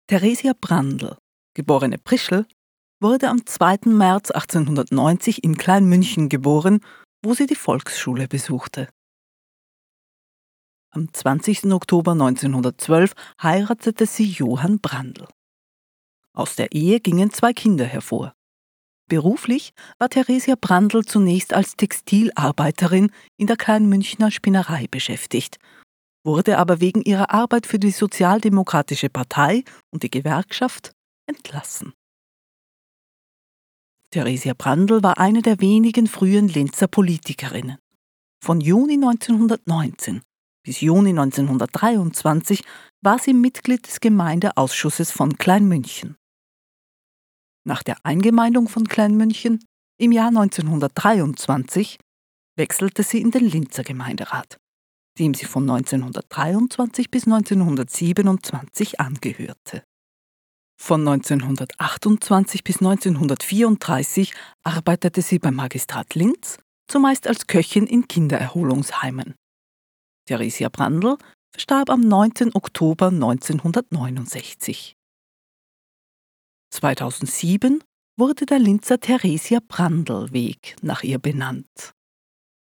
Theresia Brandl, geborene Prischl, wurde am 2. März 1890 in Kleinmünchen geboren, wo sie die Volksschule besuchte. Am 20. Oktober 1912 heiratete sie Johann Brandl. Aus der Ehe gingen 2 Kinder hervor. Beruflich war Theresia Brandl zunächst als Textilarbeiterin in der Kleinmünchner Spinnerei beschäftigt, wurde aber wegen ihrer Arbeit für die Sozialdemokratische Partei und die Gewerkschaft entlassen. Theresia Brandl war eine der wenigen frühen Linzer Politikerinnen. Von Juni 1919 bis Juni 1923 war sie Mitglied des Gemeindeausschusses von Kleinmünchen. Nach der Eingemeindung von Kleinmünchen im Jahr 1923 wechselte sie in den Linzer Gemeinderat, dem sie von 1923 bis 1927 angehörte. Von 1928 bis 1934 arbeitete sie beim Magistrat Linz, zumeist als Köchin in Kindererholungsheimen. Theresia Brandl verstarb am 9. Oktober 1969. 2007 wurde der Linzer Theresia-Brandl-Weg nach ihr benannt.